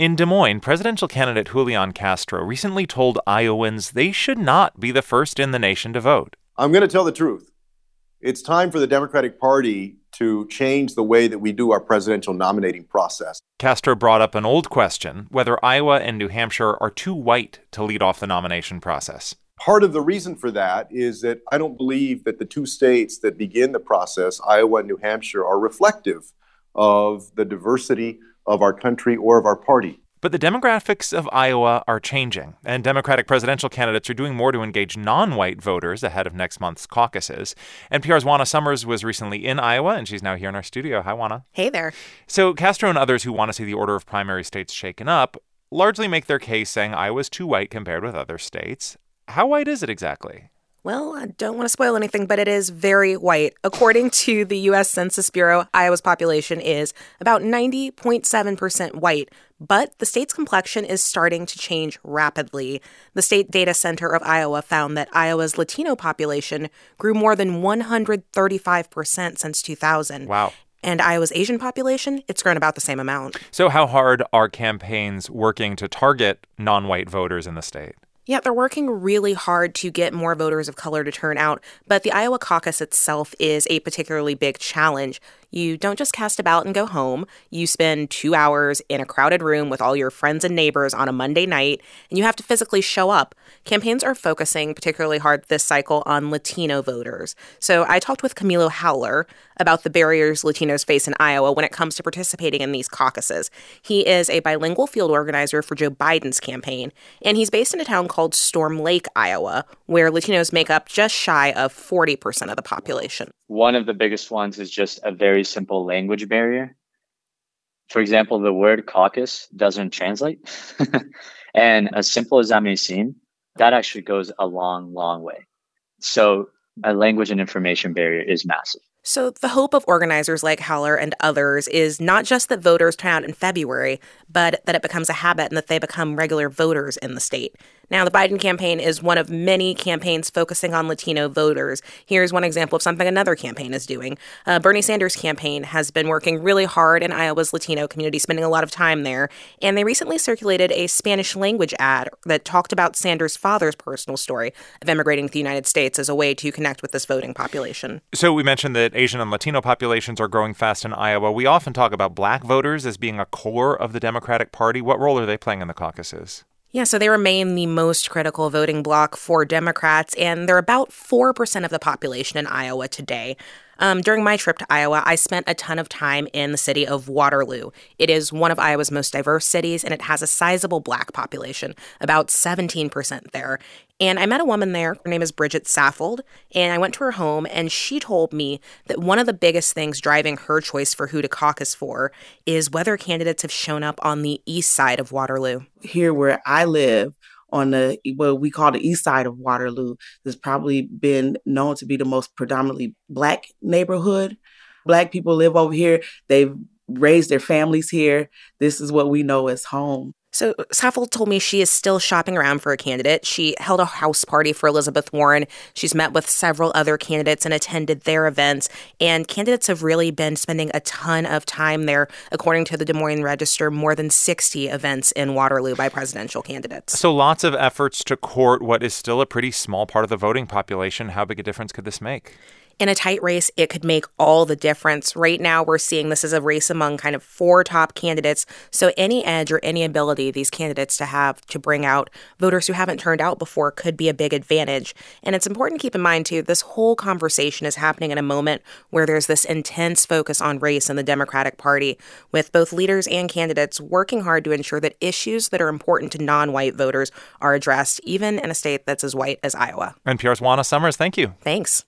In Des Moines, presidential candidate Julian Castro recently told Iowans they should not be the first in the nation to vote. I'm going to tell the truth. It's time for the Democratic Party to change the way that we do our presidential nominating process. Castro brought up an old question, whether Iowa and New Hampshire are too white to lead off the nomination process. Part of the reason for that is that I don't believe that the two states that begin the process, Iowa and New Hampshire, are reflective of the diversity of our country or of our party. But the demographics of Iowa are changing, and Democratic presidential candidates are doing more to engage non-white voters ahead of next month's caucuses. NPR's Juana Summers was recently in Iowa, and she's now here in our studio. Hi, Juana. Hey there. So Castro and others who want to see the order of primary states shaken up largely make their case saying Iowa's too white compared with other states. How white is it exactly? Well, I don't want to spoil anything, but it is very white. According to the U.S. Census Bureau, Iowa's population is about 90.7% white, but the state's complexion is starting to change rapidly. The State Data Center of Iowa found that Iowa's Latino population grew more than 135% since 2000. Wow. And Iowa's Asian population, it's grown about the same amount. So how hard are campaigns working to target non-white voters in the state? Yeah, they're working really hard to get more voters of color to turn out, but the Iowa caucus itself is a particularly big challenge. You don't just cast a ballot and go home. You spend 2 hours in a crowded room with all your friends and neighbors on a Monday night, and you have to physically show up. Campaigns are focusing particularly hard this cycle on Latino voters. So I talked with Camilo Howler about the barriers Latinos face in Iowa when it comes to participating in these caucuses. He is a bilingual field organizer for Joe Biden's campaign, and he's based in a town called Storm Lake, Iowa, where Latinos make up just shy of 40% of the population. One of the biggest ones is just a very simple language barrier. For example, the word caucus doesn't translate. And as simple as that may seem, that actually goes a long, long way. So a language and information barrier is massive. So the hope of organizers like Howler and others is not just that voters turn out in February, but that it becomes a habit and that they become regular voters in the state. Now, the Biden campaign is one of many campaigns focusing on Latino voters. Here's one example of something another campaign is doing. Bernie Sanders' campaign has been working really hard in Iowa's Latino community, spending a lot of time there. And they recently circulated a Spanish language ad that talked about Sanders' father's personal story of immigrating to the United States as a way to connect with this voting population. So we mentioned that Asian and Latino populations are growing fast in Iowa. We often talk about black voters as being a core of the Democratic Party. What role are they playing in the caucuses? Yeah, so they remain the most critical voting bloc for Democrats, and they're about 4% of the population in Iowa today. During my trip to Iowa, I spent a ton of time in the city of Waterloo. It is one of Iowa's most diverse cities, and it has a sizable black population, about 17% there. And I met a woman there. Her name is Bridget Saffold, and I went to her home, and she told me that one of the biggest things driving her choice for who to caucus for is whether candidates have shown up on the east side of Waterloo. Here where I live, on what we call the east side of Waterloo, has probably been known to be the most predominantly black neighborhood. Black people live over here. They've raised their families here. This is what we know as home. So Saffold told me she is still shopping around for a candidate. She held a house party for Elizabeth Warren. She's met with several other candidates and attended their events. And candidates have really been spending a ton of time there. According to the Des Moines Register, more than 60 events in Waterloo by presidential candidates. So lots of efforts to court what is still a pretty small part of the voting population. How big a difference could this make? In a tight race, it could make all the difference. Right now, we're seeing this as a race among kind of 4 top candidates. So any edge or any ability these candidates to have to bring out voters who haven't turned out before could be a big advantage. And it's important to keep in mind, too, this whole conversation is happening in a moment where there's this intense focus on race in the Democratic Party, with both leaders and candidates working hard to ensure that issues that are important to non-white voters are addressed, even in a state that's as white as Iowa. NPR's Juana Summers, thank you. Thanks.